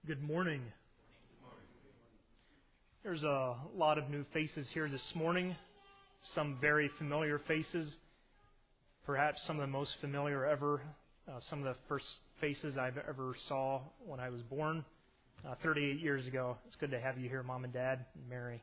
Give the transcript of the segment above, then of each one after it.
Good morning. There's a lot of new faces here this morning, some very familiar faces, perhaps some of the most familiar ever, some of the first faces I've ever saw when I was born 38 years ago. It's good to have you here, Mom and Dad and Mary.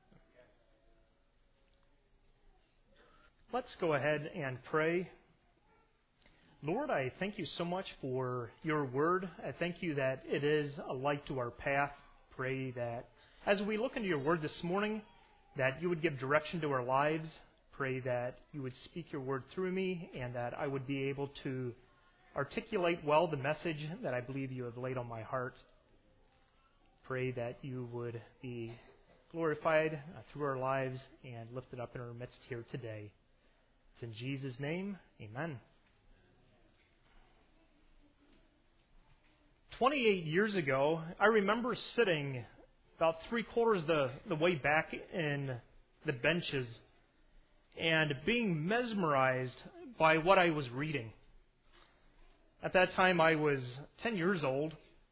Let's go ahead and pray. Lord, I thank you so much for your word. I thank you that it is a light to our path. Pray that as we look into your word this morning, that you would give direction to our lives. Pray that you would speak your word through me and that I would be able to articulate well the message that I believe you have laid on my heart. Pray that you would be glorified through our lives and lifted up in our midst here today. It's in Jesus' name, amen. 28 years ago, I remember sitting about three-quarters the way back in the benches and being mesmerized by what I was reading. At that time, I was 10 years old,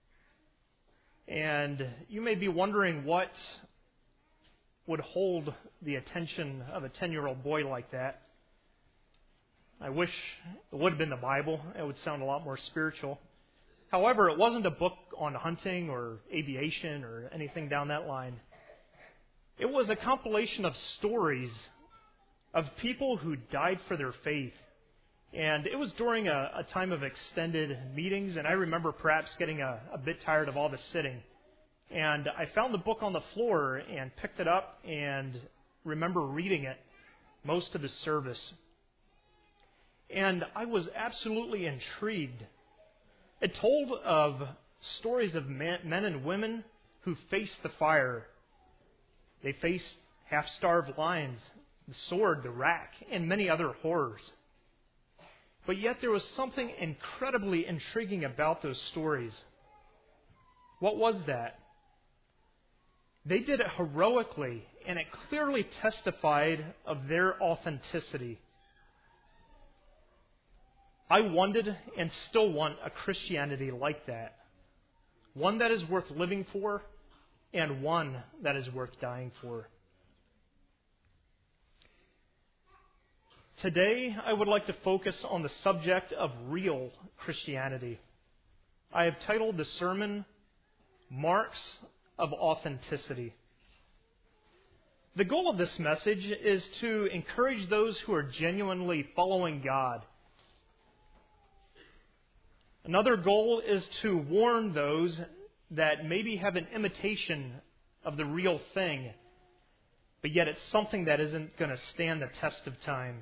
and you may be wondering what would hold the attention of a 10-year-old boy like that. I wish it would have been the Bible. It would sound a lot more spiritual. However, it wasn't a book on hunting or aviation or anything down that line. It was a compilation of stories of people who died for their faith. And it was during a time of extended meetings, and I remember perhaps getting a bit tired of all the sitting. And I found the book on the floor and picked it up and remember reading it most of the service. And I was absolutely intrigued. It told of stories of men and women who faced the fire. They faced half-starved lions, the sword, the rack, and many other horrors. But yet there was something incredibly intriguing about those stories. What was that? They did it heroically, and it clearly testified of their authenticity. I wanted and still want a Christianity like that. One that is worth living for and one that is worth dying for. Today, I would like to focus on the subject of real Christianity. I have titled the sermon, Marks of Authenticity. The goal of this message is to encourage those who are genuinely following God. Another goal is to warn those that maybe have an imitation of the real thing, but yet it's something that isn't going to stand the test of time.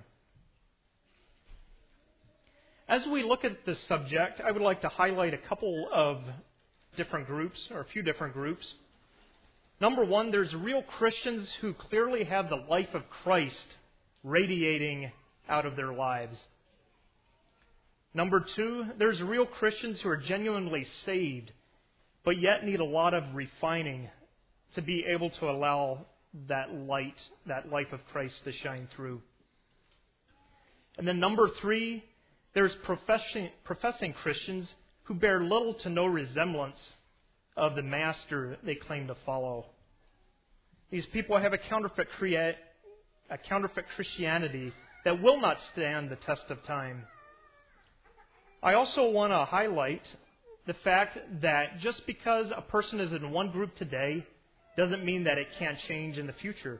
As we look at this subject, I would like to highlight a couple of different groups, or a few different groups. Number one, there's real Christians who clearly have the life of Christ radiating out of their lives. Number two, there's real Christians who are genuinely saved, but yet need a lot of refining to be able to allow that light, that life of Christ to shine through. And then number three, there's professing Christians who bear little to no resemblance of the master they claim to follow. These people have a counterfeit Christianity that will not stand the test of time. I also want to highlight the fact that just because a person is in one group today doesn't mean that it can't change in the future.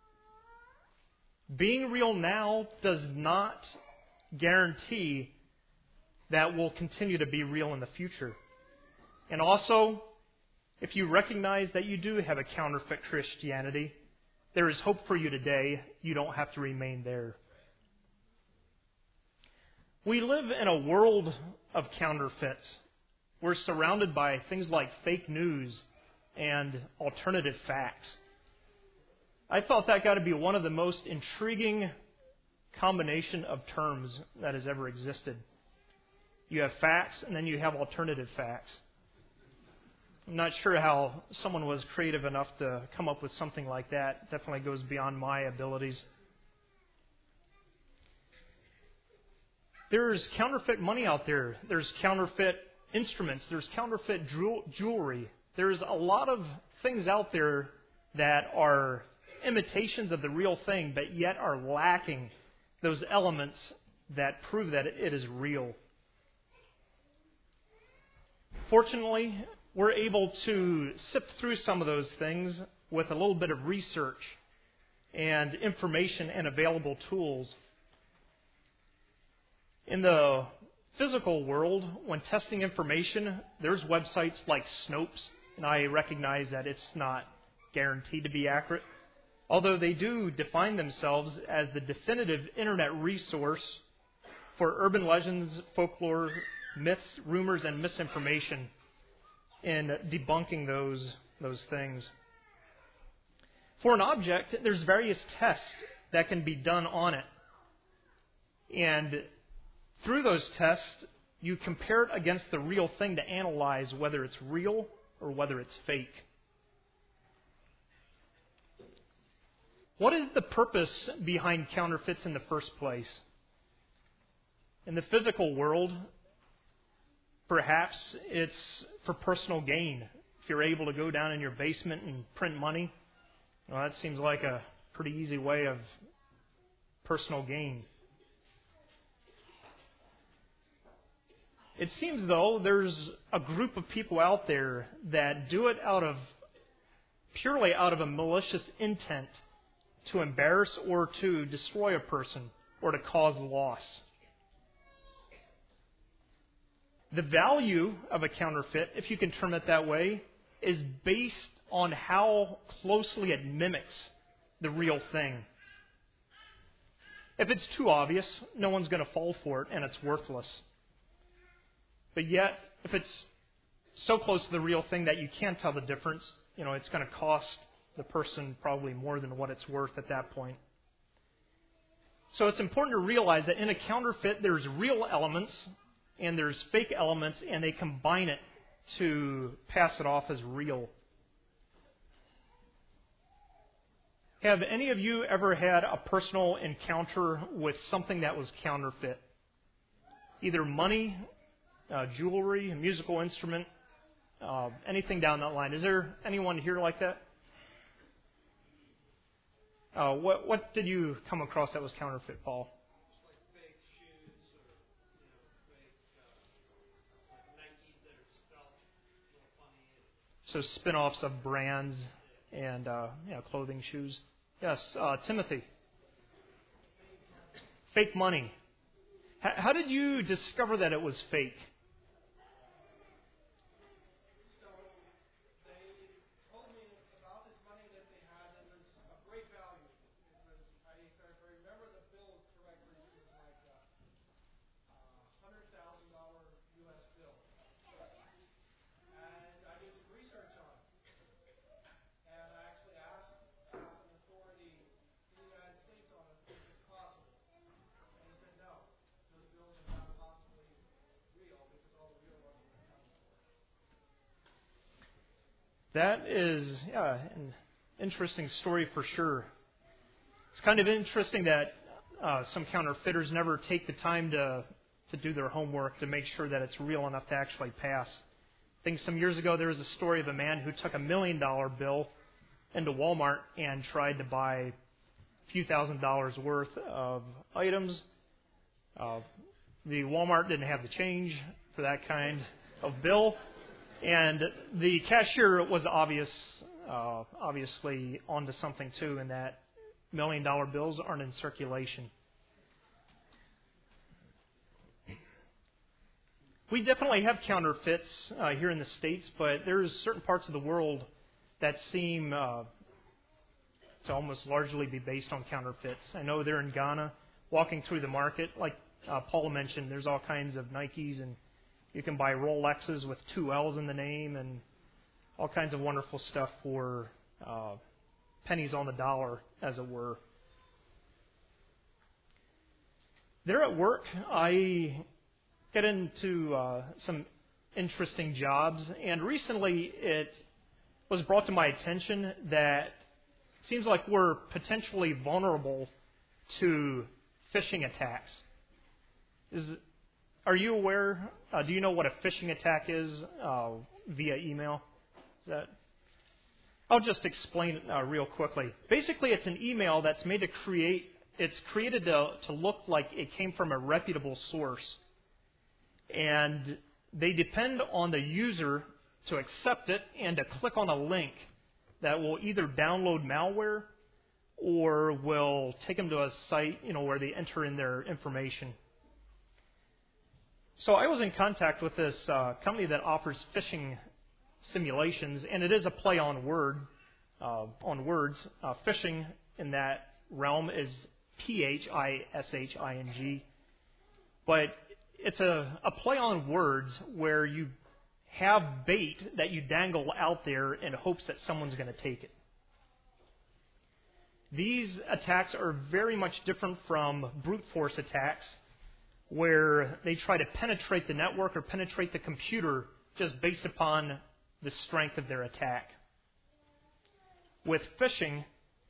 Being real now does not guarantee that we'll continue to be real in the future. And also, if you recognize that you do have a counterfeit Christianity, there is hope for you today. You don't have to remain there. We live in a world of counterfeits. We're surrounded by things like fake news and alternative facts. I thought that got to be one of the most intriguing combination of terms that has ever existed. You have facts and then you have alternative facts. I'm not sure how someone was creative enough to come up with something like that. It definitely goes beyond my abilities. There's counterfeit money out there. There's counterfeit instruments. There's counterfeit jewelry. There's a lot of things out there that are imitations of the real thing, but yet are lacking those elements that prove that it is real. Fortunately, we're able to sift through some of those things with a little bit of research and information and available tools. In the physical world, when testing information, there's websites like Snopes, and I recognize that it's not guaranteed to be accurate, although they do define themselves as the definitive internet resource for urban legends, folklore, myths, rumors, and misinformation in debunking those things. For an object, there's various tests that can be done on it. And through those tests, you compare it against the real thing to analyze whether it's real or whether it's fake. What is the purpose behind counterfeits in the first place? In the physical world, perhaps it's for personal gain. If you're able to go down in your basement and print money, well, that seems like a pretty easy way of personal gain. It seems, though, there's a group of people out there that do it purely out of a malicious intent to embarrass or to destroy a person or to cause loss. The value of a counterfeit, if you can term it that way, is based on how closely it mimics the real thing. If it's too obvious, no one's going to fall for it and it's worthless. But yet, if it's so close to the real thing that you can't tell the difference, it's going to cost the person probably more than what it's worth at that point. So it's important to realize that in a counterfeit, there's real elements and there's fake elements, and they combine it to pass it off as real. Have any of you ever had a personal encounter with something that was counterfeit? Either money, jewelry, a musical instrument, anything down that line. Is there anyone here like that? What did you come across that was counterfeit, Paul? Like fake shoes or fake Nikes that are spelled a little funny. So spin-offs of brands and clothing, shoes. Yes, Timothy. Fake money. How did you discover that it was fake? That is an interesting story for sure. It's kind of interesting that some counterfeiters never take the time to do their homework to make sure that it's real enough to actually pass. I think some years ago there was a story of a man who took $1 million bill into Walmart and tried to buy a few $1,000s worth of items. The Walmart didn't have the change for that kind of bill. And the cashier was obviously onto something too, in that $1 million bills aren't in circulation. We definitely have counterfeits here in the States, but there's certain parts of the world that seem to almost largely be based on counterfeits. I know they're in Ghana, walking through the market, like Paul mentioned, there's all kinds of Nikes, and you can buy Rolexes with 2 L's in the name and all kinds of wonderful stuff for pennies on the dollar, as it were. There at work, I get into some interesting jobs, and recently it was brought to my attention that it seems like we're potentially vulnerable to phishing attacks. Are you aware? Do you know what a phishing attack is via email? I'll just explain it real quickly. Basically, it's an email that's made to it's created to look like it came from a reputable source. And they depend on the user to accept it and to click on a link that will either download malware or will take them to a site, where they enter in their information. So I was in contact with this company that offers phishing simulations, and it is a play on words. Phishing in that realm is phishing, but it's a play on words where you have bait that you dangle out there in hopes that someone's going to take it. These attacks are very much different from brute force attacks, where they try to penetrate the network or penetrate the computer just based upon the strength of their attack. With phishing,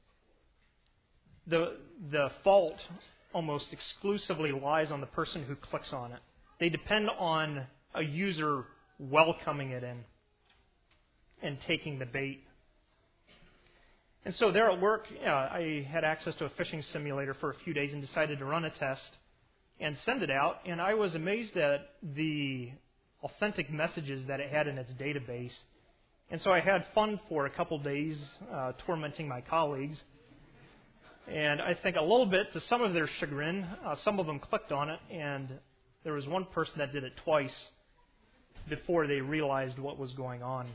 the fault almost exclusively lies on the person who clicks on it. They depend on a user welcoming it in and taking the bait. And so there at work, I had access to a phishing simulator for a few days and decided to run a test and send it out. And I was amazed at the authentic messages that it had in its database. And so I had fun for a couple days tormenting my colleagues. And I think a little bit to some of their chagrin, some of them clicked on it, and there was one person that did it twice before they realized what was going on.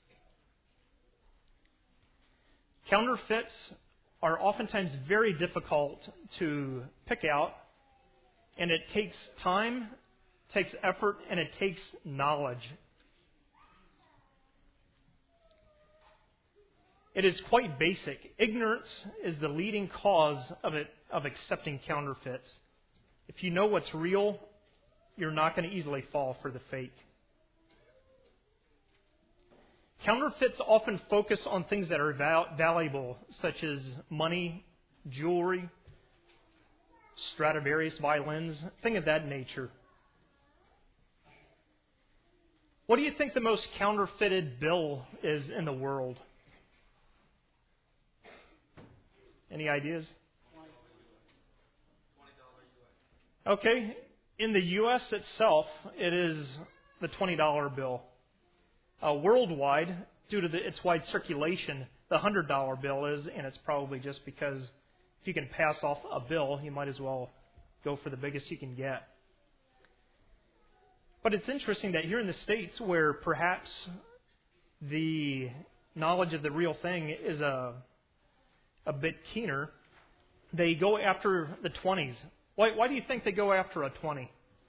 Counterfeits are oftentimes very difficult to pick out, and it takes time, takes effort, and it takes knowledge. It is quite basic. Ignorance is the leading cause of accepting counterfeits. If you know what's real, you're not going to easily fall for the fake. Counterfeits often focus on things that are valuable, such as money, jewelry, Stradivarius violins, things of that nature. What do you think the most counterfeited bill is in the world? Any ideas? Okay. In the U.S. itself, it is the $20 bill. Worldwide, due to its wide circulation, the $100 bill is, and it's probably just because if you can pass off a bill, you might as well go for the biggest you can get. But it's interesting that here in the States, where perhaps the knowledge of the real thing is a bit keener, they go after the 20s. Why do you think they go after a 20?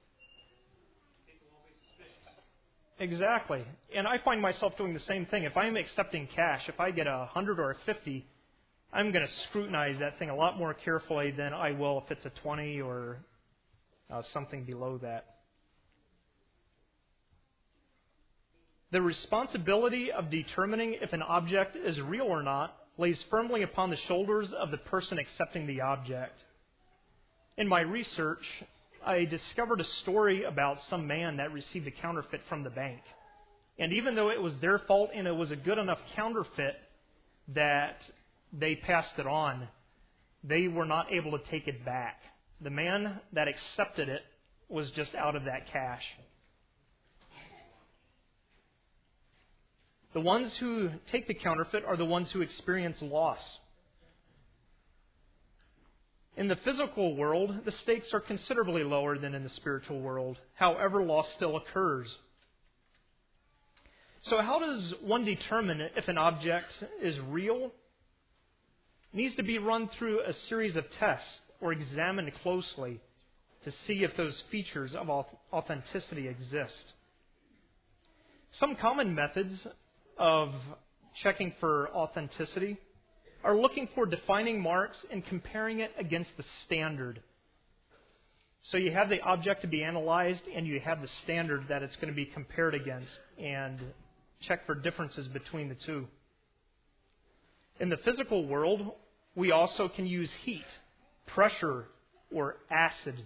Exactly. And I find myself doing the same thing. If I'm accepting cash, if I get a 100 or a 50, I'm going to scrutinize that thing a lot more carefully than I will if it's a 20 or something below that. The responsibility of determining if an object is real or not lays firmly upon the shoulders of the person accepting the object. In my research, I discovered a story about some man that received a counterfeit from the bank. And even though it was their fault and it was a good enough counterfeit that they passed it on, they were not able to take it back. The man that accepted it was just out of that cash. The ones who take the counterfeit are the ones who experience loss. In the physical world, the stakes are considerably lower than in the spiritual world. However, loss still occurs. So how does one determine if an object is real? It needs to be run through a series of tests or examined closely to see if those features of authenticity exist. Some common methods of checking for authenticity are looking for defining marks and comparing it against the standard. So you have the object to be analyzed and you have the standard that it's going to be compared against, and check for differences between the two. In the physical world, we also can use heat, pressure, or acid.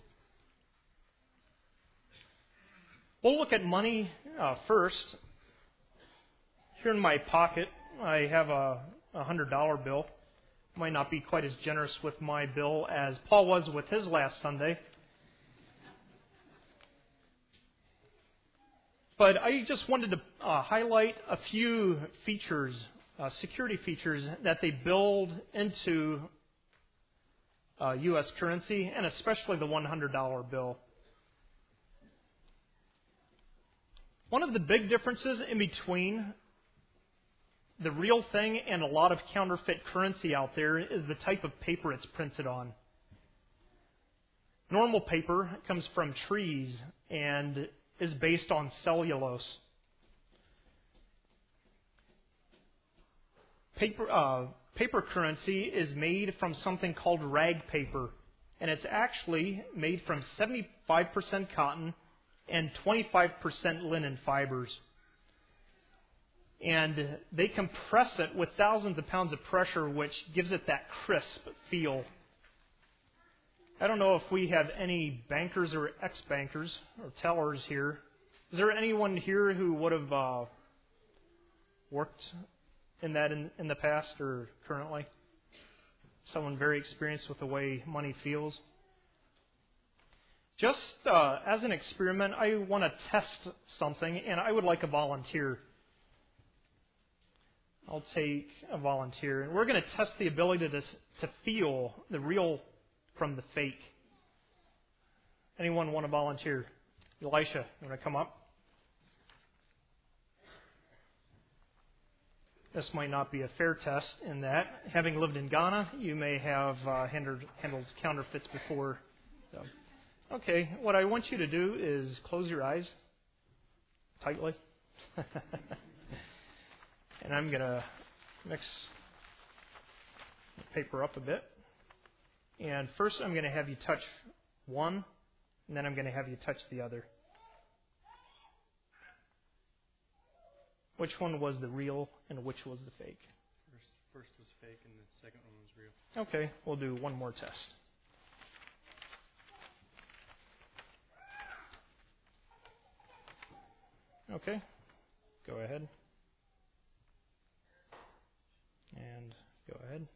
We'll look at money first. Here in my pocket, I have a $100 bill. Might not be quite as generous with my bill as Paul was with his last Sunday. But I just wanted to highlight a few features, security features that they build into U.S. currency, and especially the $100 bill. One of the big differences in between the real thing and a lot of counterfeit currency out there is the type of paper it's printed on. Normal paper comes from trees and is based on cellulose. Paper currency is made from something called rag paper, and it's actually made from 75% cotton and 25% linen fibers. And they compress it with thousands of pounds of pressure, which gives it that crisp feel. I don't know if we have any bankers or ex-bankers or tellers here. Is there anyone here who would have worked in that in the past or currently? Someone very experienced with the way money feels? Just as an experiment, I want to test something, and I would like a volunteer. I'll take a volunteer. And we're going to test the ability to feel the real from the fake. Anyone want to volunteer? Elisha, you want to come up? This might not be a fair test in that, having lived in Ghana, you may have handled counterfeits before. So, okay, what I want you to do is close your eyes tightly. And I'm going to mix the paper up a bit. And first I'm going to have you touch one, and then I'm going to have you touch the other. Which one was the real and which was the fake? First was fake and the second one was real. Okay, we'll do one more test. Okay, go ahead. And go ahead.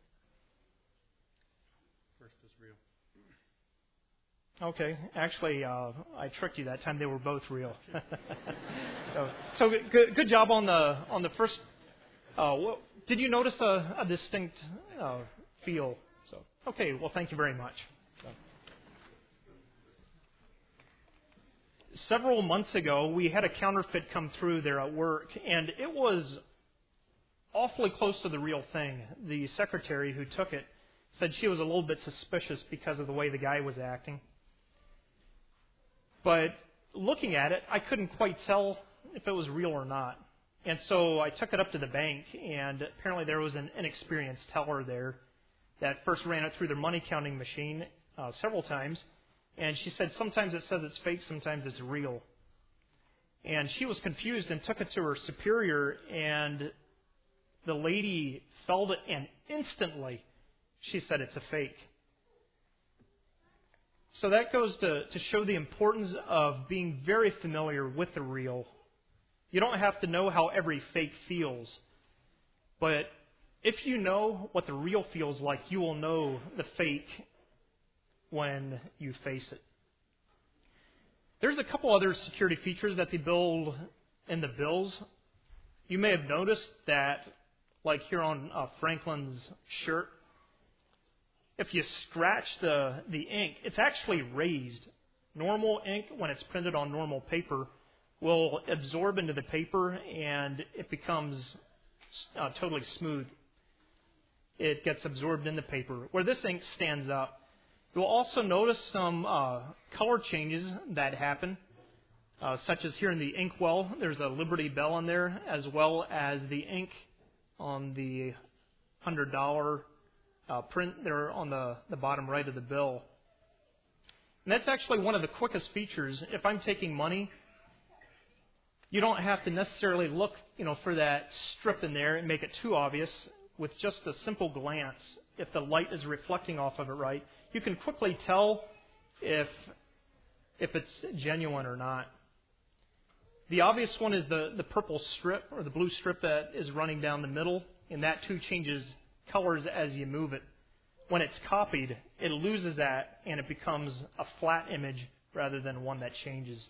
First was real. Okay, actually, I tricked you that time. They were both real. So good job on the first. Did you notice a distinct feel? So okay, well, thank you very much. Several months ago, we had a counterfeit come through there at work, and it was awfully close to the real thing. The secretary who took it said she was a little bit suspicious because of the way the guy was acting. But looking at it, I couldn't quite tell if it was real or not. And so I took it up to the bank, and apparently there was an inexperienced teller there that first ran it through their money counting machine several times. And she said sometimes it says it's fake, sometimes it's real. And she was confused and took it to her superior, and the lady felt it, and instantly she said it's a fake. So that goes to show the importance of being very familiar with the real. You don't have to know how every fake feels. But if you know what the real feels like, you will know the fake when you face it. There's a couple other security features that they build in the bills. You may have noticed that, like here on Franklin's shirt, if you scratch the ink, it's actually raised. Normal ink, when it's printed on normal paper, will absorb into the paper and it becomes totally smooth. It gets absorbed in the paper. Where this ink stands up, you'll also notice some color changes that happen, such as here in the inkwell, there's a Liberty Bell on there, as well as the ink on the $100 print there on the bottom right of the bill. And that's actually one of the quickest features. If I'm taking money, you don't have to necessarily look, for that strip in there and make it too obvious. With just a simple glance, if the light is reflecting off of it right, you can quickly tell if it's genuine or not. The obvious one is the purple strip or the blue strip that is running down the middle, and that too changes colors as you move it. When it's copied, it loses that and it becomes a flat image rather than one that changes.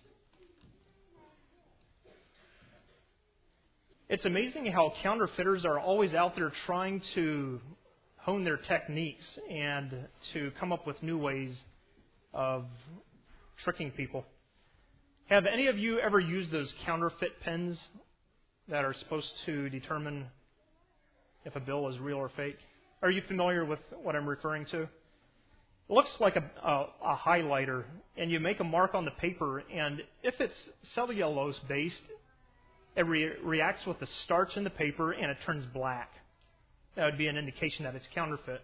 It's amazing how counterfeiters are always out there trying to hone their techniques and to come up with new ways of tricking people. Have any of you ever used those counterfeit pens that are supposed to determine if a bill is real or fake? Are you familiar with what I'm referring to? It looks like a highlighter, and you make a mark on the paper, and if it's cellulose-based, it reacts with the starch in the paper, and it turns black. That would be an indication that it's counterfeit.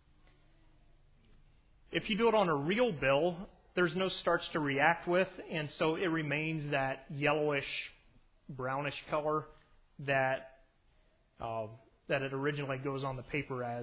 If you do it on a real bill, there's no starch to react with, and so it remains that yellowish, brownish color that it originally goes on the paper as.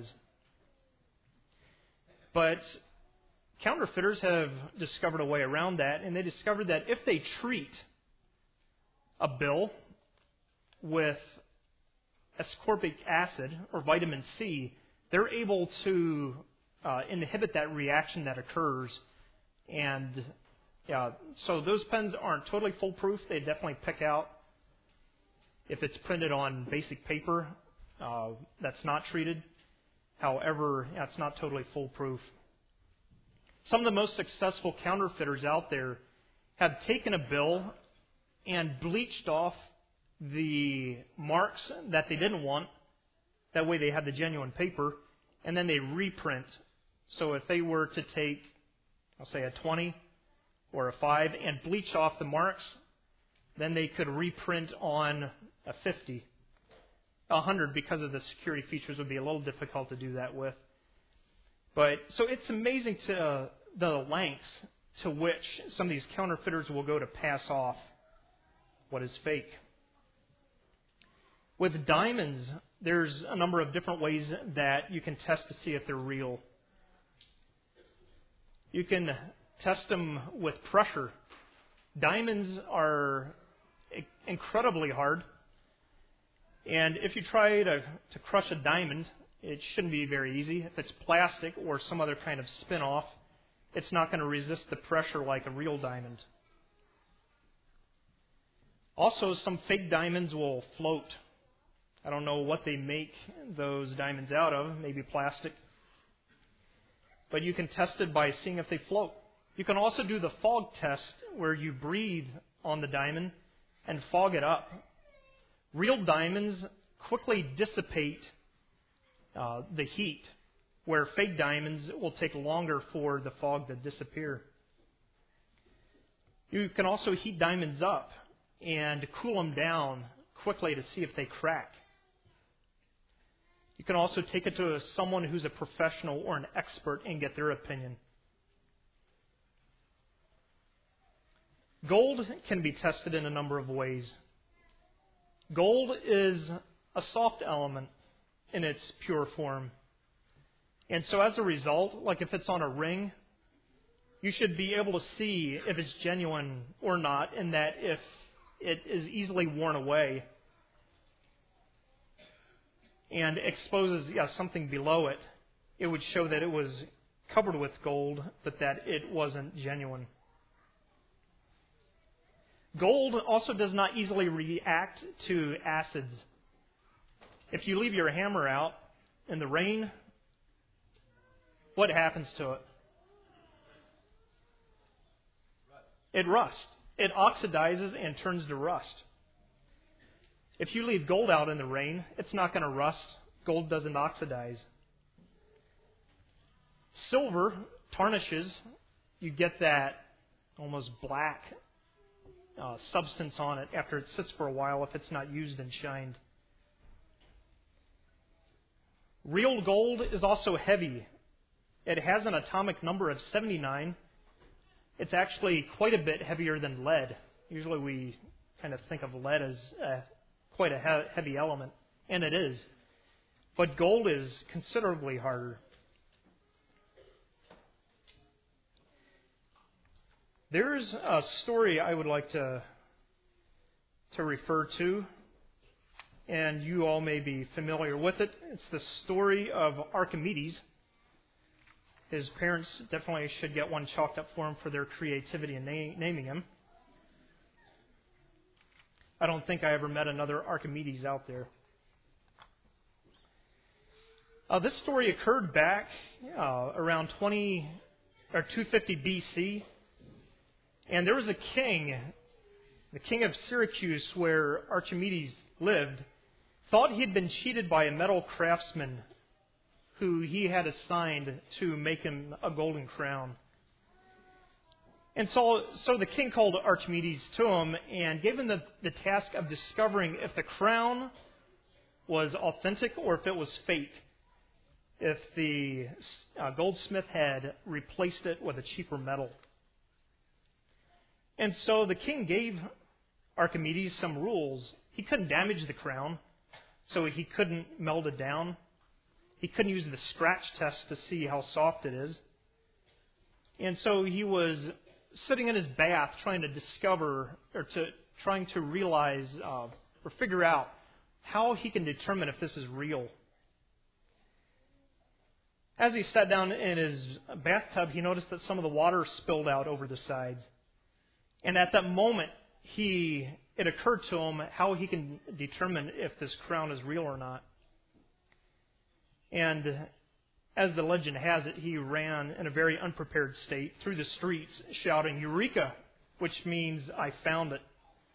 But counterfeiters have discovered a way around that, and they discovered that if they treat a bill with ascorbic acid or vitamin C, they're able to inhibit that reaction that occurs. And so those pens aren't totally foolproof. They definitely pick out if it's printed on basic paper that's not treated. However, it's not totally foolproof. Some of the most successful counterfeiters out there have taken a bill and bleached off the marks that they didn't want. That way they have the genuine paper, and then they reprint. So if they were to take, I'll say a 20 or a 5 and bleach off the marks, then they could reprint on a 50. 100, because of the security features, would be a little difficult to do that with. But so it's amazing to the lengths to which some of these counterfeiters will go to pass off what is fake. With diamonds, there's a number of different ways that you can test to see if they're real. You can test them with pressure. Diamonds are incredibly hard. And if you try to crush a diamond, it shouldn't be very easy. If it's plastic or some other kind of spin-off, it's not going to resist the pressure like a real diamond. Also, some fake diamonds will float. I don't know what they make those diamonds out of, maybe plastic. But you can test it by seeing if they float. You can also do the fog test where you breathe on the diamond and fog it up. Real diamonds quickly dissipate the heat, where fake diamonds will take longer for the fog to disappear. You can also heat diamonds up and cool them down quickly to see if they crack. You can also take it to someone who's a professional or an expert and get their opinion. Gold can be tested in a number of ways. Gold is a soft element in its pure form. And so as a result, like if it's on a ring, you should be able to see if it's genuine or not, and that if it is easily worn away and exposes something below it, it would show that it was covered with gold, but that it wasn't genuine. Gold also does not easily react to acids. If you leave your hammer out in the rain, what happens to it? It rusts. It oxidizes and turns to rust. If you leave gold out in the rain, it's not going to rust. Gold doesn't oxidize. Silver tarnishes. You get that almost black substance on it after it sits for a while if it's not used and shined. Real gold is also heavy. It has an atomic number of 79. It's actually quite a bit heavier than lead. Usually we kind of think of lead as quite a heavy element, and it is. But gold is considerably harder. There's a story I would like to to refer to, and you all may be familiar with it. It's the story of Archimedes. His parents definitely should get one chalked up for him for their creativity in naming him. I don't think I ever met another Archimedes out there. This story occurred back around 250 BC, and there was a king, the king of Syracuse, where Archimedes lived, thought he had been cheated by a metal craftsman who he had assigned to make him a golden crown. And so the king called Archimedes to him and gave him the task of discovering if the crown was authentic or if it was fake, if the goldsmith had replaced it with a cheaper metal. And so the king gave Archimedes some rules. He couldn't damage the crown, so he couldn't melt it down. He couldn't use the scratch test to see how soft it is. And so he was sitting in his bath trying to discover, or trying to realize or figure out how he can determine if this is real. As he sat down in his bathtub, he noticed that some of the water spilled out over the sides. And at that moment, it occurred to him how he can determine if this crown is real or not. And as the legend has it, he ran in a very unprepared state through the streets shouting, "Eureka!" which means "I found it."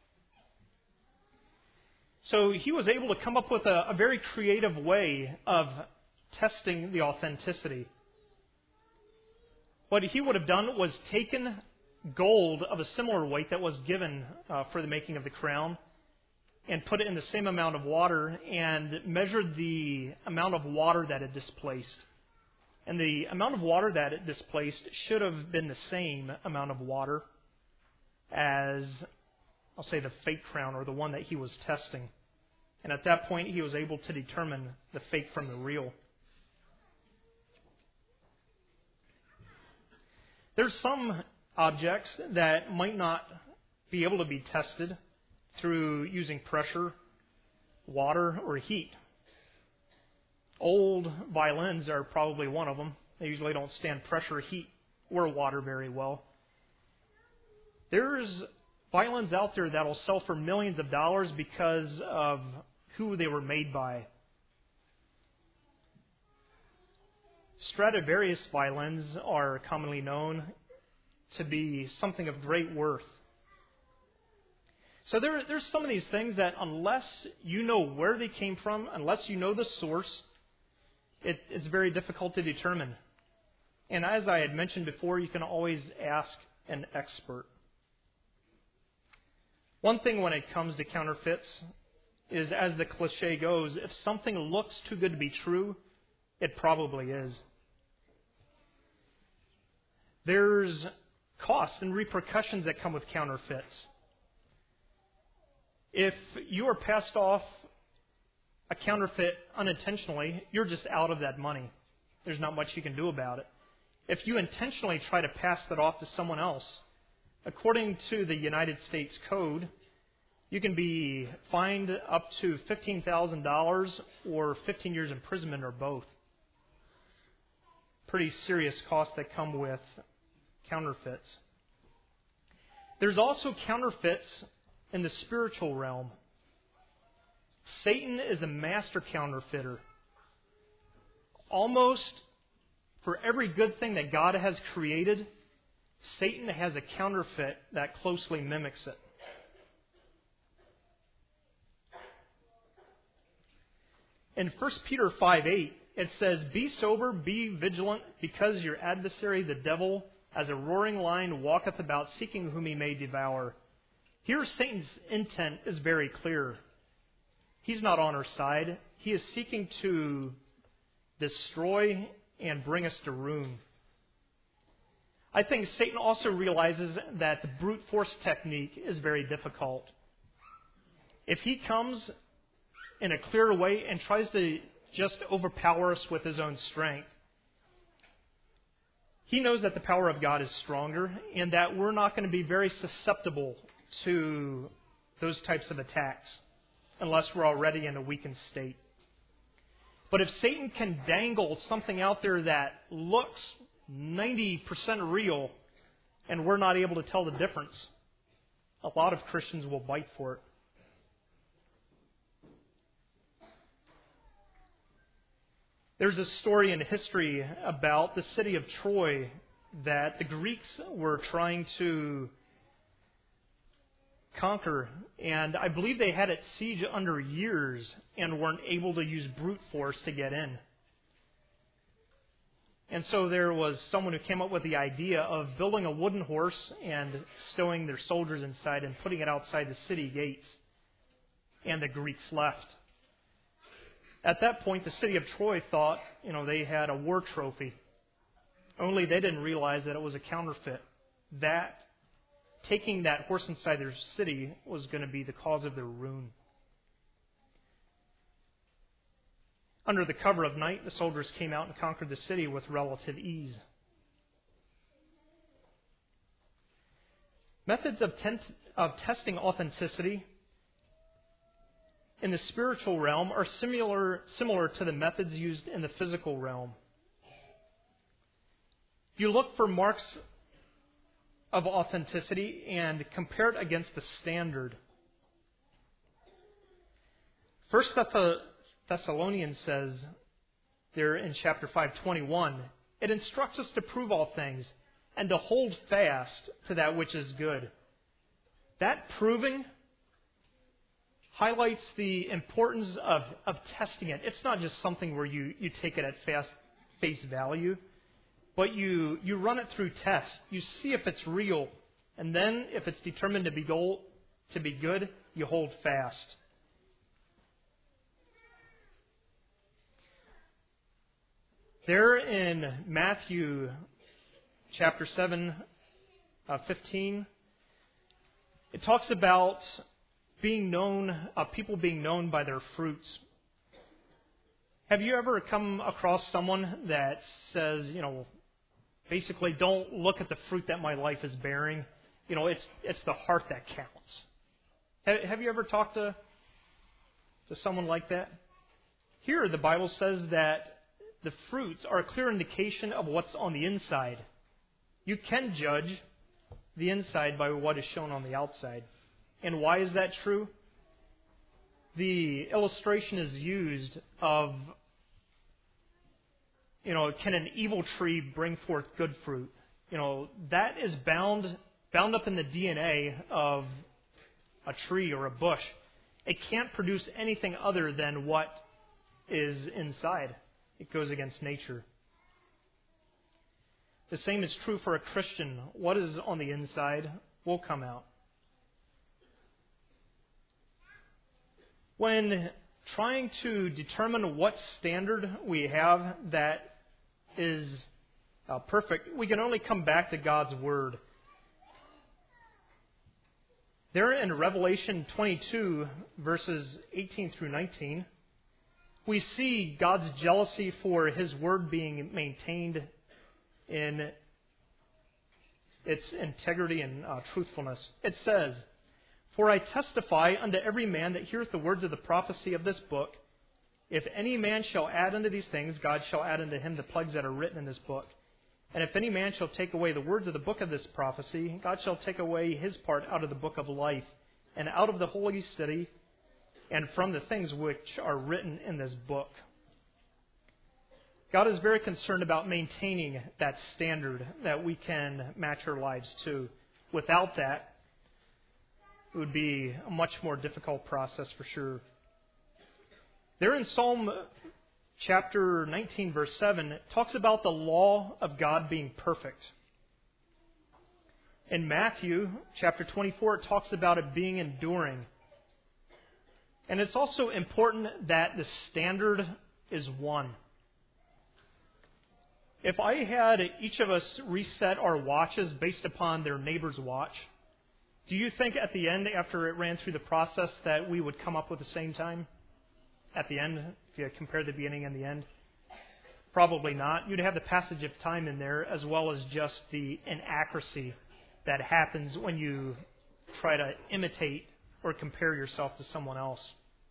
So he was able to come up with a very creative way of testing the authenticity. What he would have done was taken gold of a similar weight that was given for the making of the crown and put it in the same amount of water and measured the amount of water that it displaced. And the amount of water that it displaced should have been the same amount of water as, I'll say, the fake crown or the one that he was testing. And at that point, he was able to determine the fake from the real. There's some objects that might not be able to be tested through using pressure, water, or heat. Old violins are probably one of them. They usually don't stand pressure, heat, or water very well. There's violins out there that will sell for millions of dollars because of who they were made by. Stradivarius violins are commonly known to be something of great worth. So there's some of these things that unless you know where they came from, unless you know the source, it's very difficult to determine. And as I had mentioned before, you can always ask an expert. One thing when it comes to counterfeits is, as the cliche goes, if something looks too good to be true, it probably is. There's costs and repercussions that come with counterfeits. If you are passed off a counterfeit unintentionally, you're just out of that money. There's not much you can do about it. If you intentionally try to pass that off to someone else, according to the United States Code, you can be fined up to $15,000 or 15 years imprisonment or both. Pretty serious costs that come with counterfeits. There's also counterfeits in the spiritual realm. Satan is a master counterfeiter. Almost for every good thing that God has created, Satan has a counterfeit that closely mimics it. In 1 Peter 5:8, it says, "Be sober, be vigilant, because your adversary, the devil, as a roaring lion, walketh about, seeking whom he may devour." Here, Satan's intent is very clear. He's not on our side. He is seeking to destroy and bring us to ruin. I think Satan also realizes that the brute force technique is very difficult. If he comes in a clear way and tries to just overpower us with his own strength, he knows that the power of God is stronger and that we're not going to be very susceptible to those types of attacks unless we're already in a weakened state. But if Satan can dangle something out there that looks 90% real and we're not able to tell the difference, a lot of Christians will bite for it. There's a story in history about the city of Troy that the Greeks were trying to conquer, and I believe they had it siege under years and weren't able to use brute force to get in. And so there was someone who came up with the idea of building a wooden horse and stowing their soldiers inside and putting it outside the city gates. And the Greeks left. At that point, the city of Troy thought, they had a war trophy. Only they didn't realize that it was a counterfeit. That taking that horse inside their city was going to be the cause of their ruin. Under the cover of night, the soldiers came out and conquered the city with relative ease. Methods of testing authenticity in the spiritual realm are similar to the methods used in the physical realm. You look for marks of authenticity and compare it against the standard. 1 Thessalonians says there in chapter 5:21, it instructs us to prove all things and to hold fast to that which is good. That proving highlights the importance of testing it. It's not just something where you take it at face value, but you run it through tests. You see if it's real, and then if it's determined to be good, you hold fast. There in Matthew chapter 7, 15, it talks about people being known by their fruits. Have you ever come across someone that says, basically, don't look at the fruit that my life is bearing. It's the heart that counts. Have you ever talked to someone like that? Here, the Bible says that the fruits are a clear indication of what's on the inside. You can judge the inside by what is shown on the outside. And why is that true? The illustration is used of, can an evil tree bring forth good fruit? That is bound up in the DNA of a tree or a bush. It can't produce anything other than what is inside. It goes against nature. The same is true for a Christian. What is on the inside will come out. When trying to determine what standard we have that is perfect, we can only come back to God's Word. There in Revelation 22, verses 18 through 19, we see God's jealousy for His Word being maintained in its integrity and truthfulness. It says, "For I testify unto every man that heareth the words of the prophecy of this book, if any man shall add unto these things, God shall add unto him the plagues that are written in this book. And if any man shall take away the words of the book of this prophecy, God shall take away his part out of the book of life, and out of the holy city, and from the things which are written in this book." God is very concerned about maintaining that standard that we can match our lives to. Without that, it would be a much more difficult process for sure. There in Psalm chapter 19, verse 7, it talks about the law of God being perfect. In Matthew chapter 24, it talks about it being enduring. And it's also important that the standard is one. If I had each of us reset our watches based upon their neighbor's watch, do you think at the end, after it ran through the process, that we would come up with the same time? At the end, if you compare the beginning and the end? Probably not. You'd have the passage of time in there, as well as just the inaccuracy that happens when you try to imitate or compare yourself to someone else.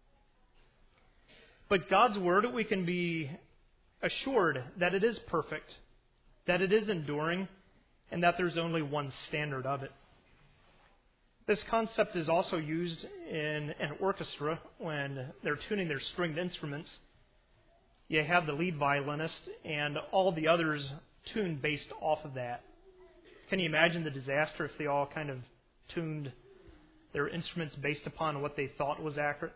But God's Word, we can be assured that it is perfect, that it is enduring, and that there's only one standard of it. This concept is also used in an orchestra when they're tuning their stringed instruments. You have the lead violinist and all the others tuned based off of that. Can you imagine the disaster if they all kind of tuned their instruments based upon what they thought was accurate?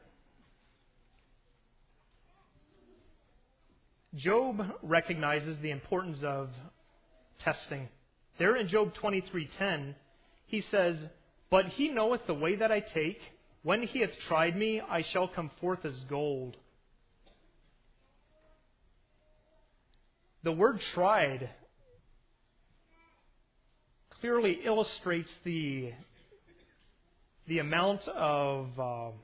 Job recognizes the importance of testing. There in Job 23:10, he says, "But he knoweth the way that I take. When he hath tried me, I shall come forth as gold." The word tried clearly illustrates the amount of, of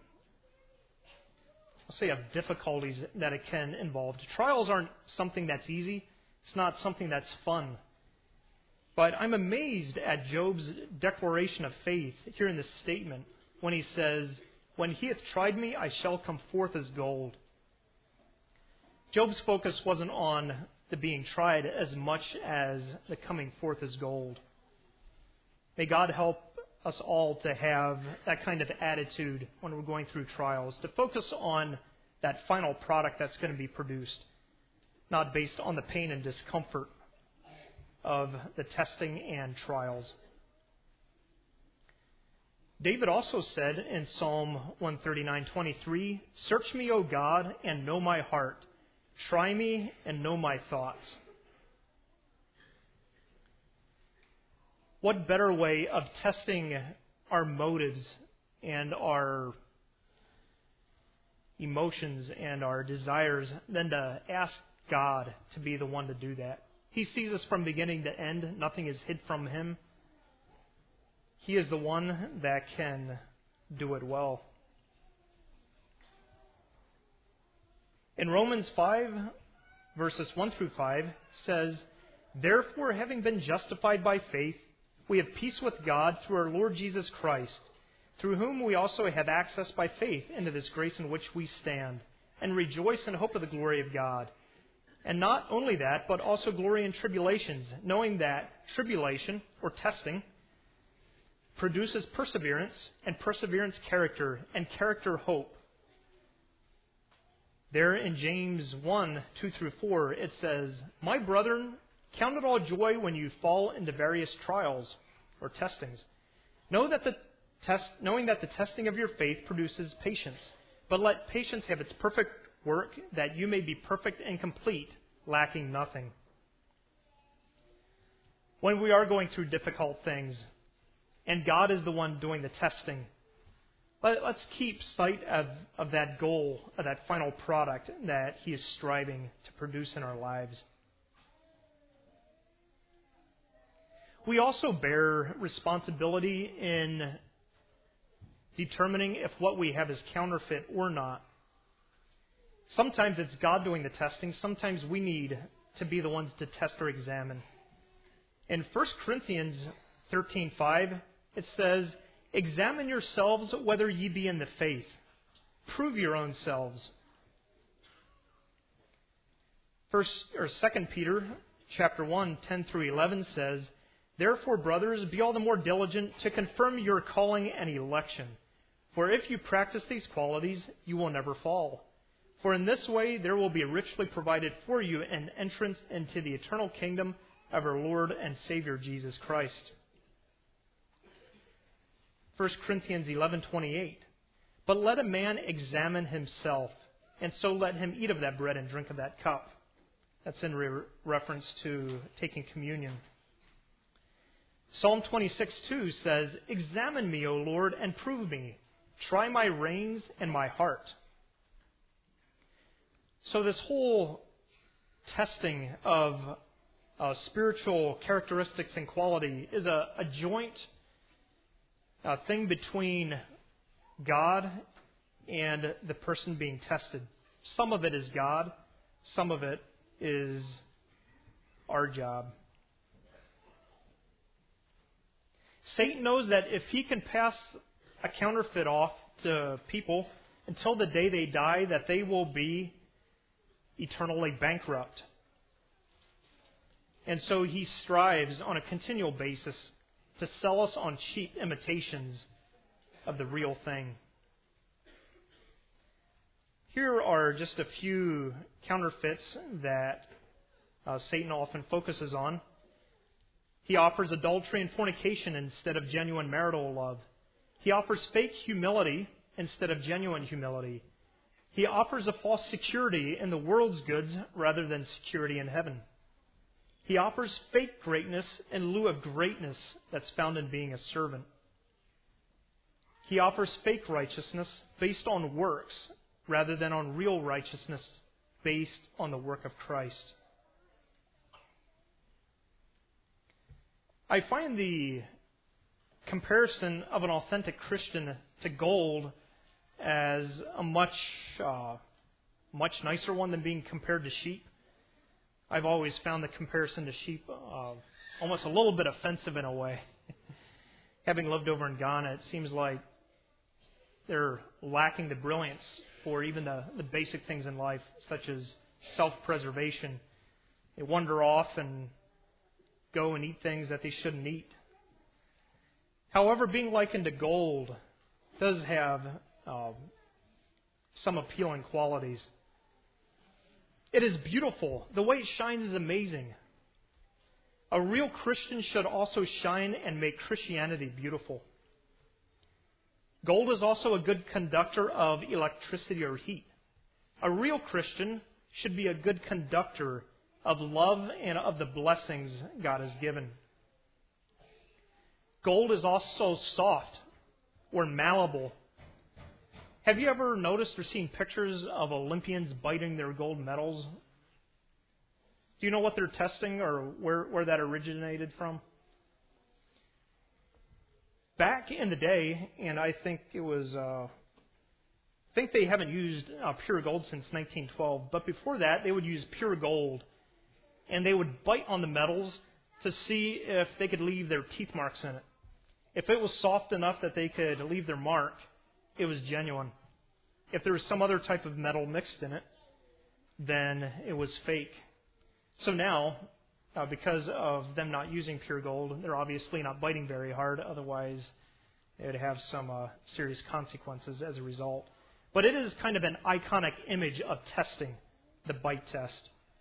difficulties that it can involve. Trials aren't something that's easy. It's not something that's fun. But I'm amazed at Job's declaration of faith here in this statement when he says, "When he hath tried me, I shall come forth as gold." Job's focus wasn't on the being tried as much as the coming forth as gold. May God help us all to have that kind of attitude when we're going through trials, to focus on that final product that's going to be produced, not based on the pain and discomfort of the testing and trials. David also said in Psalm 139:23, "Search me, O God, and know my heart. Try me and know my thoughts." What better way of testing our motives and our emotions and our desires than to ask God to be the one to do that? He sees us from beginning to end. Nothing is hid from him. He is the one that can do it well. In Romans 5, verses 1 through 5, says, "Therefore, having been justified by faith, we have peace with God through our Lord Jesus Christ, through whom we also have access by faith into this grace in which we stand, and rejoice in hope of the glory of God. And not only that, but also glory in tribulations, knowing that tribulation, or testing, produces perseverance, and perseverance character, and character hope." There in James 1, 2 through 4, it says, "My brethren, count it all joy when you fall into various trials," or testings, knowing that the testing of your faith produces patience. But let patience have its perfect work, that you may be perfect and complete, lacking nothing. When we are going through difficult things, and God is the one doing the testing, let's keep sight of that goal, of that final product that He is striving to produce in our lives. We also bear responsibility in determining if what we have is counterfeit or not. Sometimes it's God doing the testing. Sometimes we need to be the ones to test or examine. In 1 Corinthians 13:5, it says, "Examine yourselves whether ye be in the faith. Prove your own selves." 2 Peter chapter 1, 10 through 11 says, "Therefore, brothers, be all the more diligent to confirm your calling and election. For if you practice these qualities, you will never fall. For in this way there will be richly provided for you an entrance into the eternal kingdom of our Lord and Savior Jesus Christ." 1 Corinthians 11:28, "But let a man examine himself, and so let him eat of that bread and drink of that cup." That's in reference to taking communion. Psalm 26:2 says, "Examine me, O Lord, and prove me. Try my reins and my heart." So this whole testing of spiritual characteristics and quality is a joint thing between God and the person being tested. Some of it is God, some of it is our job. Satan knows that if he can pass a counterfeit off to people until the day they die that they will be eternally bankrupt. And so he strives on a continual basis to sell us on cheap imitations of the real thing. Here are just a few counterfeits that Satan often focuses on. He offers adultery and fornication instead of genuine marital love. He offers fake humility instead of genuine humility. He offers a false security in the world's goods rather than security in heaven. He offers fake greatness in lieu of greatness that's found in being a servant. He offers fake righteousness based on works rather than on real righteousness based on the work of Christ. I find the comparison of an authentic Christian to gold as a much nicer one than being compared to sheep. I've always found the comparison to sheep almost a little bit offensive in a way. Having lived over in Ghana, it seems like they're lacking the brilliance for even the basic things in life, such as self-preservation. They wander off and go and eat things that they shouldn't eat. However, being likened to gold does have some appealing qualities. It is beautiful. The way it shines is amazing. A real Christian should also shine and make Christianity beautiful. Gold is also a good conductor of electricity or heat. A real Christian should be a good conductor of love and of the blessings God has given. Gold is also soft or malleable. Have you ever noticed or seen pictures of Olympians biting their gold medals? Do you know what they're testing or where that originated from? Back in the day, and I think it was, I think they haven't used pure gold since 1912, but before that they would use pure gold, and they would bite on the metals to see if they could leave their teeth marks in it. If it was soft enough that they could leave their mark, it was genuine. If there was some other type of metal mixed in it, then it was fake. So now, because of them not using pure gold, they're obviously not biting very hard. Otherwise, they would have some serious consequences as a result. But it is kind of an iconic image of testing, the bite test.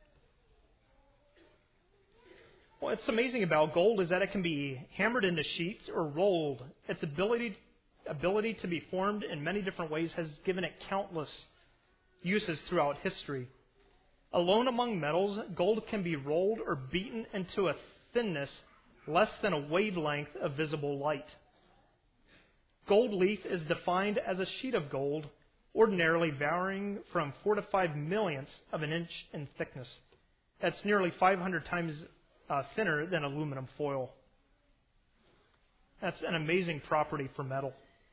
What's amazing about gold is that it can be hammered into sheets or rolled. Its ability to be formed in many different ways has given it countless uses throughout history. Alone among metals, gold can be rolled or beaten into a thinness less than a wavelength of visible light. Gold leaf is defined as a sheet of gold, ordinarily varying from 4 to 5 millionths of an inch in thickness. That's nearly 500 times thinner than aluminum foil. That's an amazing property for metal.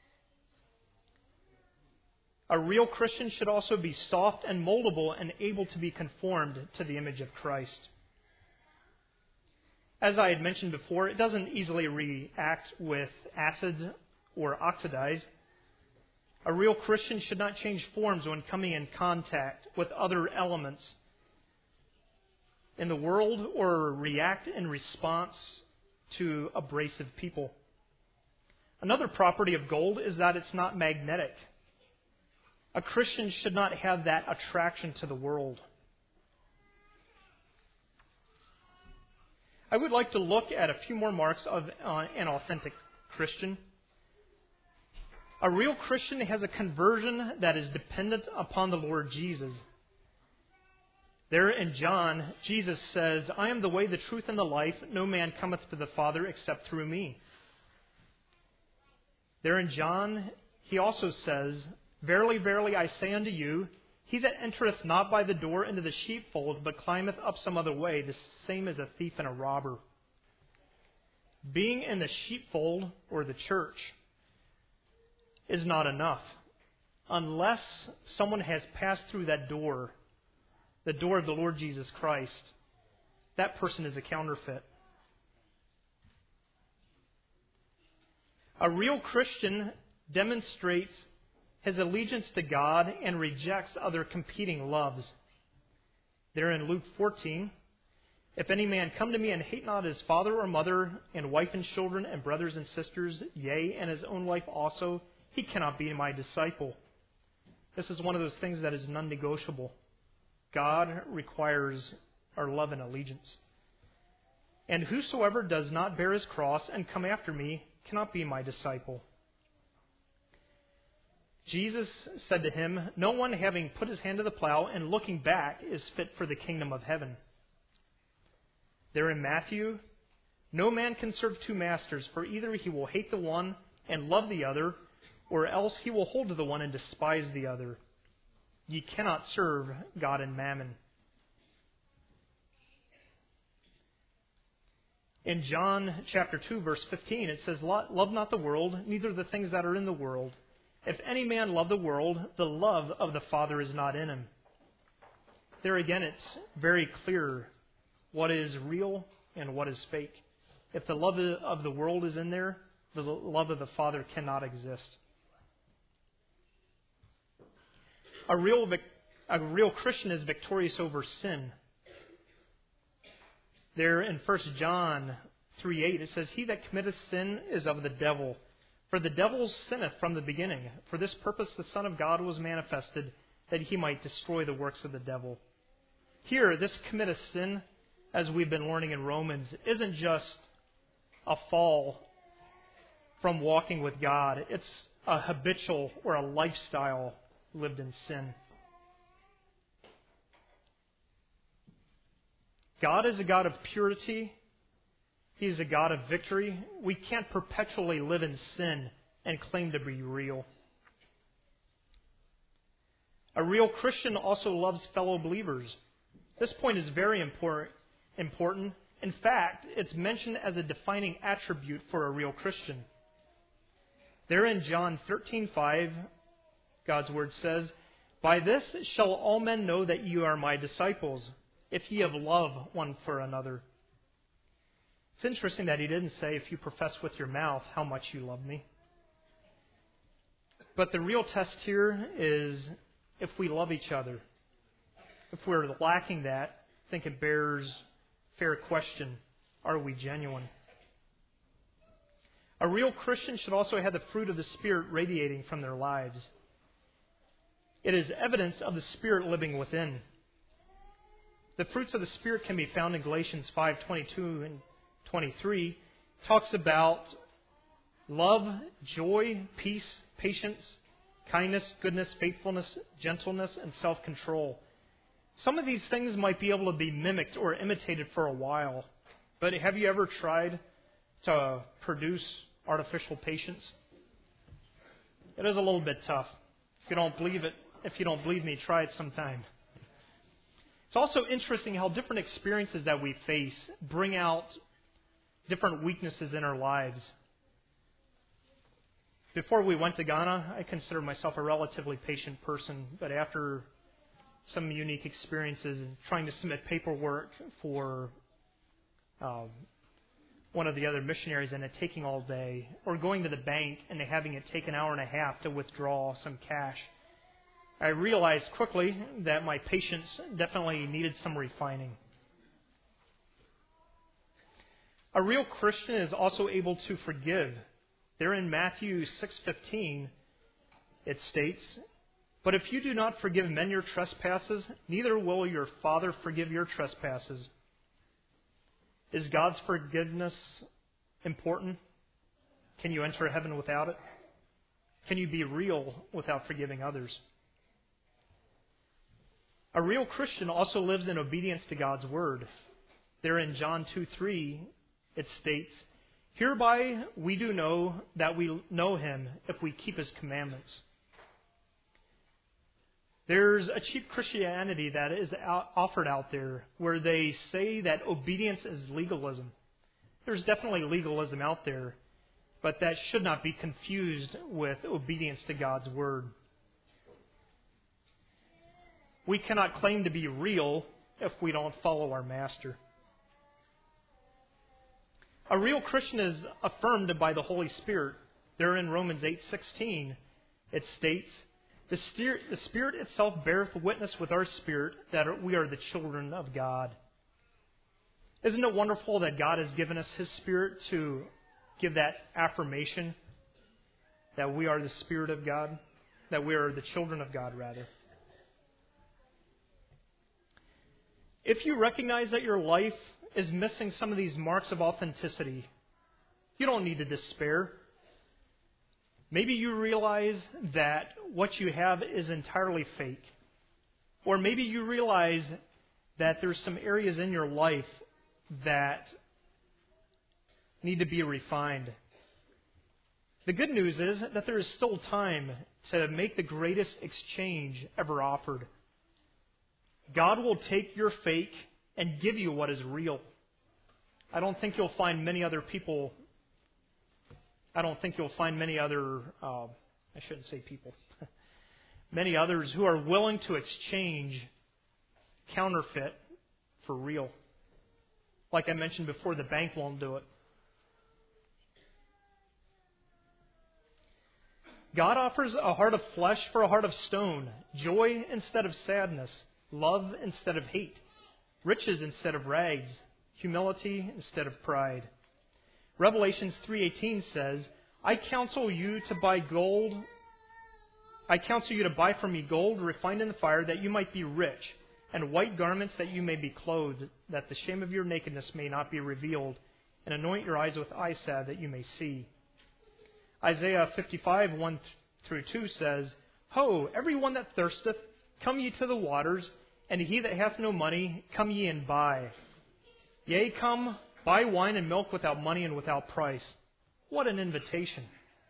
A real Christian should also be soft and moldable and able to be conformed to the image of Christ. As I had mentioned before, it doesn't easily react with acids or oxidize. A real Christian should not change forms when coming in contact with other elements in the world or react in response to abrasive people. Another property of gold is that it's not magnetic. A Christian should not have that attraction to the world. I would like to look at a few more marks of an authentic Christian. A real Christian has a conversion that is dependent upon the Lord Jesus. There in John, Jesus says, "I am the way, the truth, and the life. No man cometh to the Father except through me." There in John, he also says, "Verily, verily, I say unto you, he that entereth not by the door into the sheepfold, but climbeth up some other way, the same is a thief and a robber." Being in the sheepfold, or the church, is not enough. Unless someone has passed through that door, the door of the Lord Jesus Christ, that person is a counterfeit. A real Christian demonstrates his allegiance to God and rejects other competing loves. There in Luke 14, if any man come to me and hate not his father or mother and wife and children and brothers and sisters, yea, and his own life also, he cannot be my disciple. This is one of those things that is non-negotiable. God requires our love and allegiance. And whosoever does not bear his cross and come after me cannot be my disciple. Jesus said to him, no one having put his hand to the plow and looking back is fit for the kingdom of heaven. There in Matthew, no man can serve two masters, for either he will hate the one and love the other, or else he will hold to the one and despise the other. Ye cannot serve God and mammon. In John chapter 2, verse 15, it says, love not the world, neither the things that are in the world. If any man love the world, the love of the Father is not in him. There again, it's very clear what is real and what is fake. If the love of the world is in there, the love of the Father cannot exist. A real Christian is victorious over sin. There in 1 John 3:8, it says, he that committeth sin is of the devil. For the devil sinneth from the beginning. For this purpose the Son of God was manifested, that he might destroy the works of the devil. Here, this committeth sin, as we've been learning in Romans, isn't just a fall from walking with God. It's a habitual or a lifestyle lived in sin. God is a God of purity. He is a God of victory. We can't perpetually live in sin and claim to be real. A real Christian also loves fellow believers. This point is very important. In fact, it's mentioned as a defining attribute for a real Christian. There in John 13:5, God's Word says, by this shall all men know that you are my disciples, if ye have love one for another. It's interesting that he didn't say, if you profess with your mouth how much you love me. But the real test here is if we love each other. If we're lacking that, I think it bears fair question. Are we genuine? A real Christian should also have the fruit of the Spirit radiating from their lives. It is evidence of the Spirit living within. The fruits of the Spirit can be found in Galatians 5:22 and 23. Talks about love, joy, peace, patience, kindness, goodness, faithfulness, gentleness, and self-control. Some of these things might be able to be mimicked or imitated for a while. But have you ever tried to produce artificial patience? It is a little bit tough. If you don't believe me, try it sometime. It's also interesting how different experiences that we face bring out different weaknesses in our lives. Before we went to Ghana, I considered myself a relatively patient person, but after some unique experiences trying to submit paperwork for one of the other missionaries and it taking all day, or going to the bank and having it take an hour and a half to withdraw some cash, I realized quickly that my patience definitely needed some refining. A real Christian is also able to forgive. There in Matthew 6:15, it states, but if you do not forgive men your trespasses, neither will your Father forgive your trespasses. Is God's forgiveness important? Can you enter heaven without it? Can you be real without forgiving others? A real Christian also lives in obedience to God's Word. There in John 2:3, it states, hereby we do know that we know Him if we keep His commandments. There's a cheap Christianity that is offered out there where they say that obedience is legalism. There's definitely legalism out there, but that should not be confused with obedience to God's Word. We cannot claim to be real if we don't follow our Master. A real Christian is affirmed by the Holy Spirit. There in Romans 8:16, it states, the Spirit itself beareth witness with our spirit that we are the children of God. Isn't it wonderful that God has given us His Spirit to give that affirmation that we are the Spirit of God, that we are the children of God, rather? If you recognize that your life is missing some of these marks of authenticity, you don't need to despair. Maybe you realize that what you have is entirely fake. Or maybe you realize that there's some areas in your life that need to be refined. The good news is that there is still time to make the greatest exchange ever offered. God will take your fake and give you what is real. I don't think you'll find many other people. I shouldn't say people. Many others who are willing to exchange counterfeit for real. Like I mentioned before, the bank won't do it. God offers a heart of flesh for a heart of stone, joy instead of sadness, love instead of hate, riches instead of rags, humility instead of pride. Revelations 3:18 says, I counsel you to buy from me gold refined in the fire, that you might be rich, and white garments that you may be clothed, that the shame of your nakedness may not be revealed, and anoint your eyes with eye salve that you may see. Isaiah 55:1-2 says, Ho, every one that thirsteth, come ye to the waters, and he that hath no money, come ye and buy. Yea, come, buy wine and milk without money and without price. What an invitation.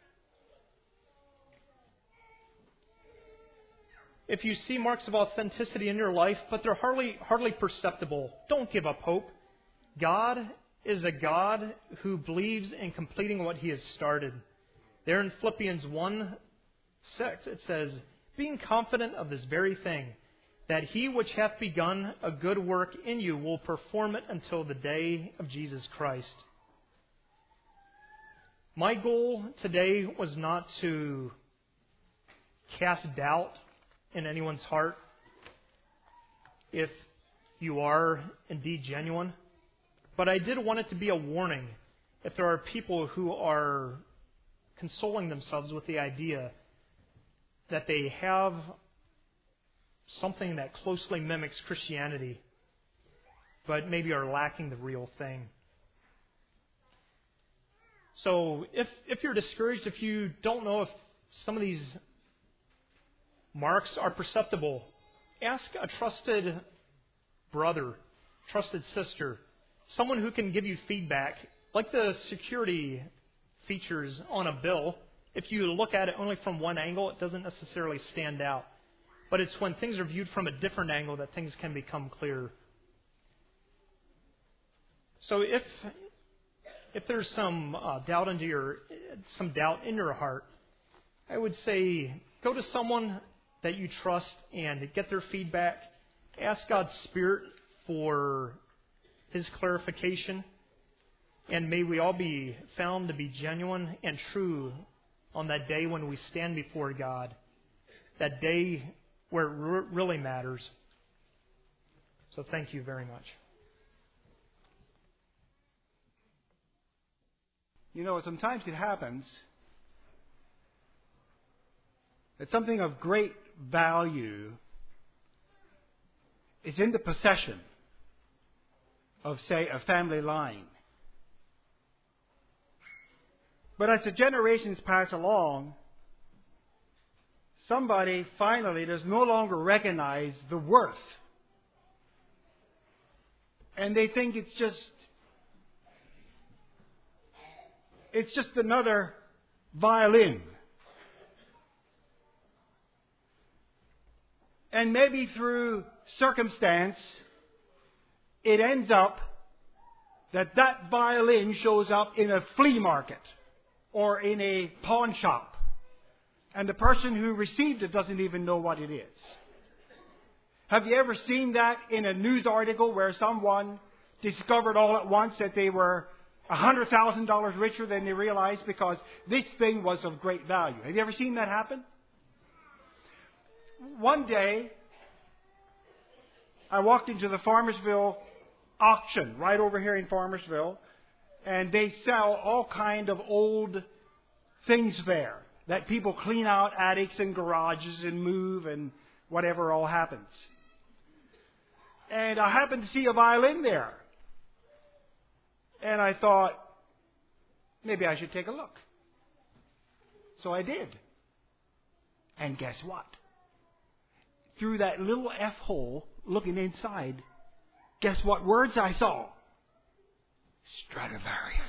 If you see marks of authenticity in your life, but they're hardly perceptible, don't give up hope. God is a God who believes in completing what He has started. There in Philippians 1:6, it says, being confident of this very thing, that He which hath begun a good work in you will perform it until the day of Jesus Christ. My goal today was not to cast doubt in anyone's heart if you are indeed genuine, but I did want it to be a warning if there are people who are consoling themselves with the idea that they have something that closely mimics Christianity, but maybe are lacking the real thing. So if you're discouraged, if you don't know if some of these marks are perceptible, ask a trusted brother, trusted sister, someone who can give you feedback, like the security features on a bill. If you look at it only from one angle, it doesn't necessarily stand out. But it's when things are viewed from a different angle that things can become clearer. So if there's some doubt in your heart, I would say go to someone that you trust and get their feedback. Ask God's Spirit for His clarification. And may we all be found to be genuine and true on that day when we stand before God. That day where it really matters. So thank you very much. You know, sometimes it happens that something of great value is in the possession of, say, a family line. But as the generations pass along, somebody finally does no longer recognize the worth. And they think it's just another violin. And maybe through circumstance, it ends up that violin shows up in a flea market or in a pawn shop. And the person who received it doesn't even know what it is. Have you ever seen that in a news article where someone discovered all at once that they were $100,000 richer than they realized because this thing was of great value. Have you ever seen that happen? One day, I walked into the Farmersville auction right over here in Farmersville, and they sell all kind of old things there that people clean out attics and garages and move and whatever all happens. And I happened to see a violin there. And I thought, maybe I should take a look. So I did. And guess what? Through that little F-hole looking inside, guess what words I saw? Stradivarius.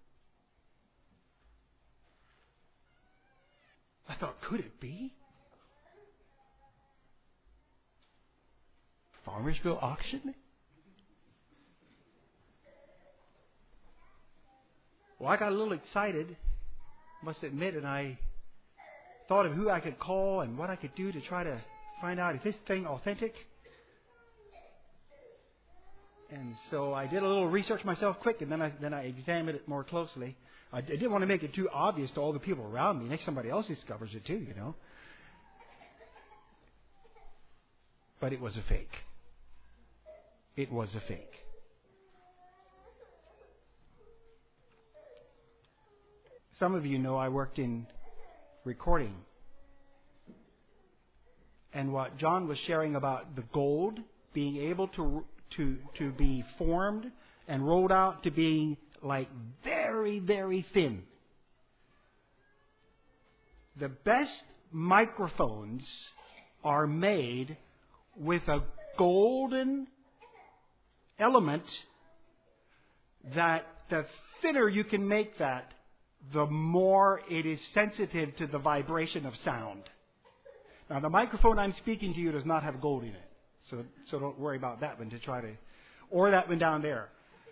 I thought, could it be? Farmersville auction? Well, I got a little excited, must admit, and I thought of who I could call and what I could do to try to find out if this thing authentic. And so I did a little research myself quick, and then I examined it more closely. I didn't want to make it too obvious to all the people around me. Next, somebody else discovers it too, you know. But it was a fake. It was a fake. Some of you know I worked in recording. And what John was sharing about the gold being able to be formed and rolled out to being like very, very thin. The best microphones are made with a golden element that the thinner you can make that, the more it is sensitive to the vibration of sound. Now, the microphone I'm speaking to you does not have gold in it. So don't worry about that one or that one down there.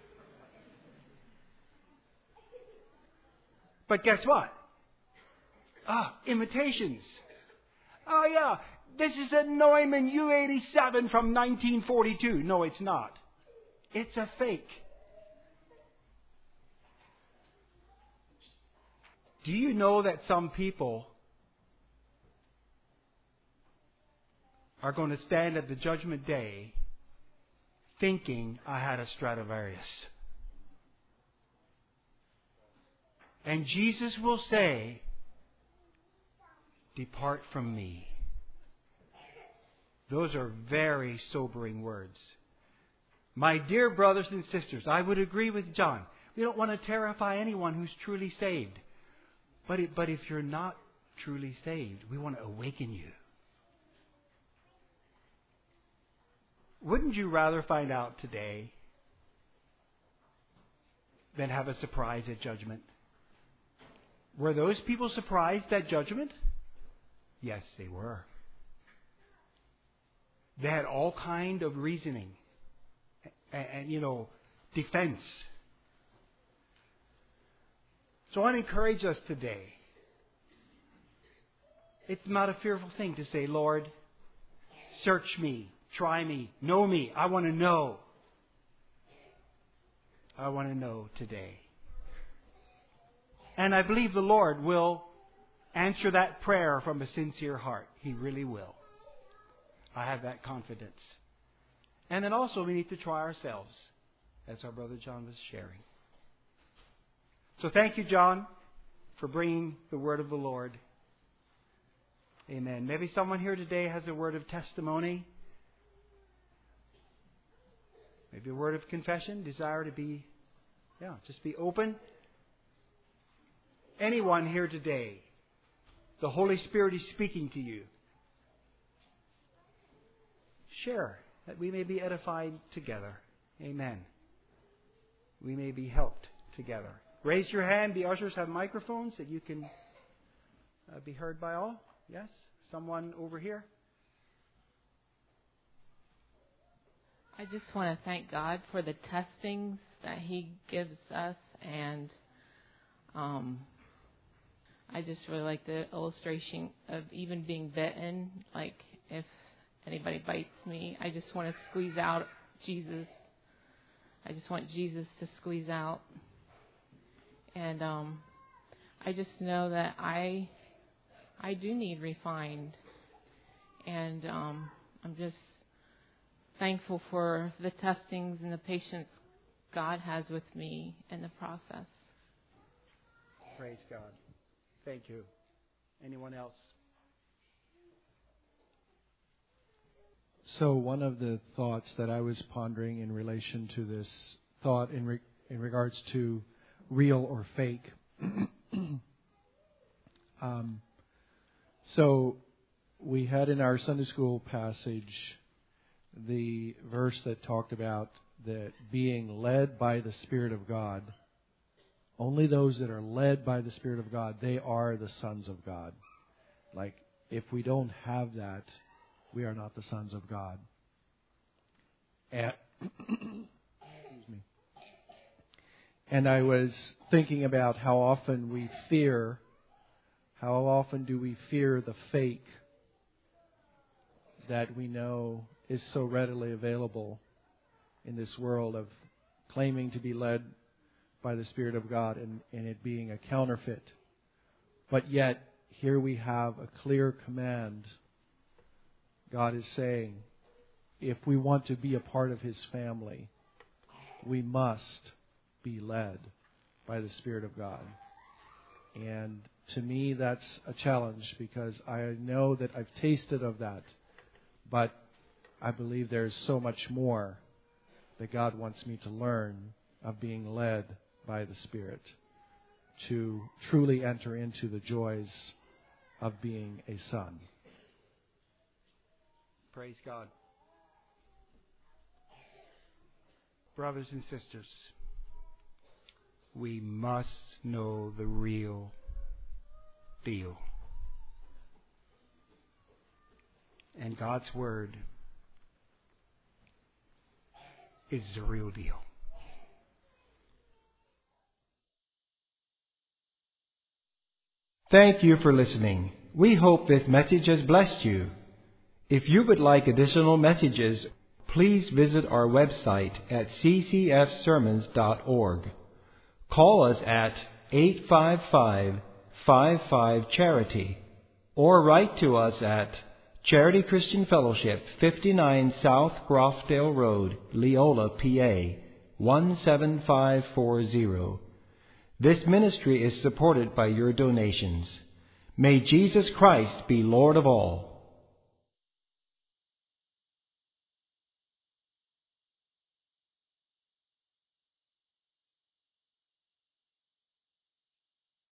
But guess what? Imitations. Oh yeah, this is a Neumann U87 from 1942. No, it's not. It's a fake. Do you know that some people are going to stand at the judgment day thinking I had a Stradivarius? And Jesus will say, "Depart from me." Those are very sobering words. My dear brothers and sisters, I would agree with John. We don't want to terrify anyone who's truly saved. But if you're not truly saved, we want to awaken you. Wouldn't you rather find out today than have a surprise at judgment? Were those people surprised at judgment? Yes, they were. They had all kind of reasoning and defense. So I encourage us today. It's not a fearful thing to say, "Lord, search me, try me, know me. I want to know." I want to know today. And I believe the Lord will answer that prayer from a sincere heart. He really will. I have that confidence. And then also we need to try ourselves, as our brother John was sharing. So thank you, John, for bringing the word of the Lord. Amen. Maybe someone here today has a word of testimony. Maybe a word of confession, desire to be, just be open. Anyone here today, the Holy Spirit is speaking to you. Share, that we may be edified together. Amen. We may be helped together. Raise your hand. The ushers have microphones that you can be heard by all. Yes? Someone over here? I just want to thank God for the testings that He gives us, and I just really like the illustration of even being bitten. Like if anybody bites me, I just want to squeeze out Jesus. I just want Jesus to squeeze out And I just know that I do need refined. And I'm just thankful for the testings and the patience God has with me in the process. Praise God. Thank you. Anyone else? So one of the thoughts that I was pondering in relation to this thought in regards to real or fake. So we had in our Sunday school passage the verse that talked about the being led by the Spirit of God. Only those that are led by the Spirit of God, they are the sons of God. Like, if we don't have that, we are not the sons of God. And, excuse me. And I was thinking about how often do we fear the fake that we know is so readily available in this world of claiming to be led by the Spirit of God and it being a counterfeit. But yet, here we have a clear command. God is saying, if we want to be a part of His family, we must be led by the Spirit of God. And to me, that's a challenge because I know that I've tasted of that, but I believe there's so much more that God wants me to learn of being led by the Spirit to truly enter into the joys of being a son. Praise God. Brothers and sisters, we must know the real deal. And God's Word is the real deal. Thank you for listening. We hope this message has blessed you. If you would like additional messages, please visit our website at ccfsermons.org. Call us at 855-55-CHARITY or write to us at Charity Christian Fellowship, 59 South Groffdale Road, Leola, PA, 17540. This ministry is supported by your donations. May Jesus Christ be Lord of all.